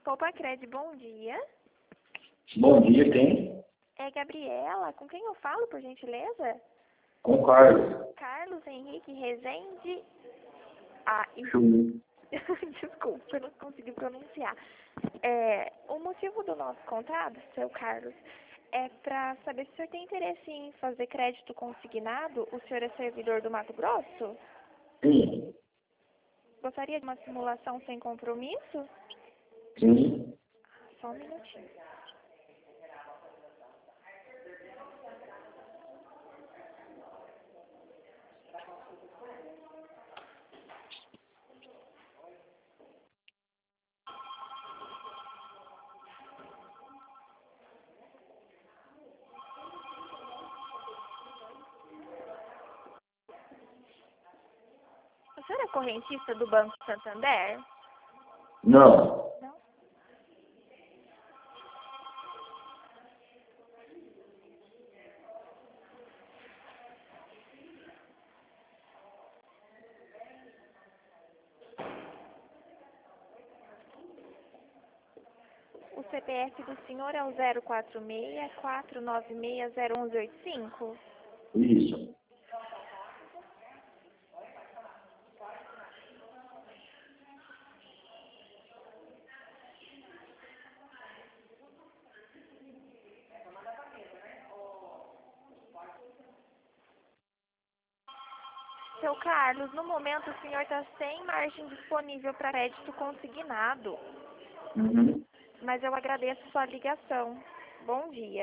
Poupa-Cred, bom dia. Bom dia, quem? É Gabriela. Com quem eu falo, por gentileza? Com o Carlos. Carlos Henrique Rezende. Sim. Desculpa, eu não consegui pronunciar. O motivo do nosso contato, seu Carlos, é para saber se o senhor tem interesse em fazer crédito consignado. O senhor é servidor do Mato Grosso? Sim. Gostaria de uma simulação sem compromisso? Sim. Só um minutinho. O senhor é correntista do Banco Santander? Não. Não? O CPF do senhor é o 046-496-01185? Isso. Seu Carlos, no momento o senhor está sem margem disponível para crédito consignado, Uhum. mas eu agradeço sua ligação. Bom dia.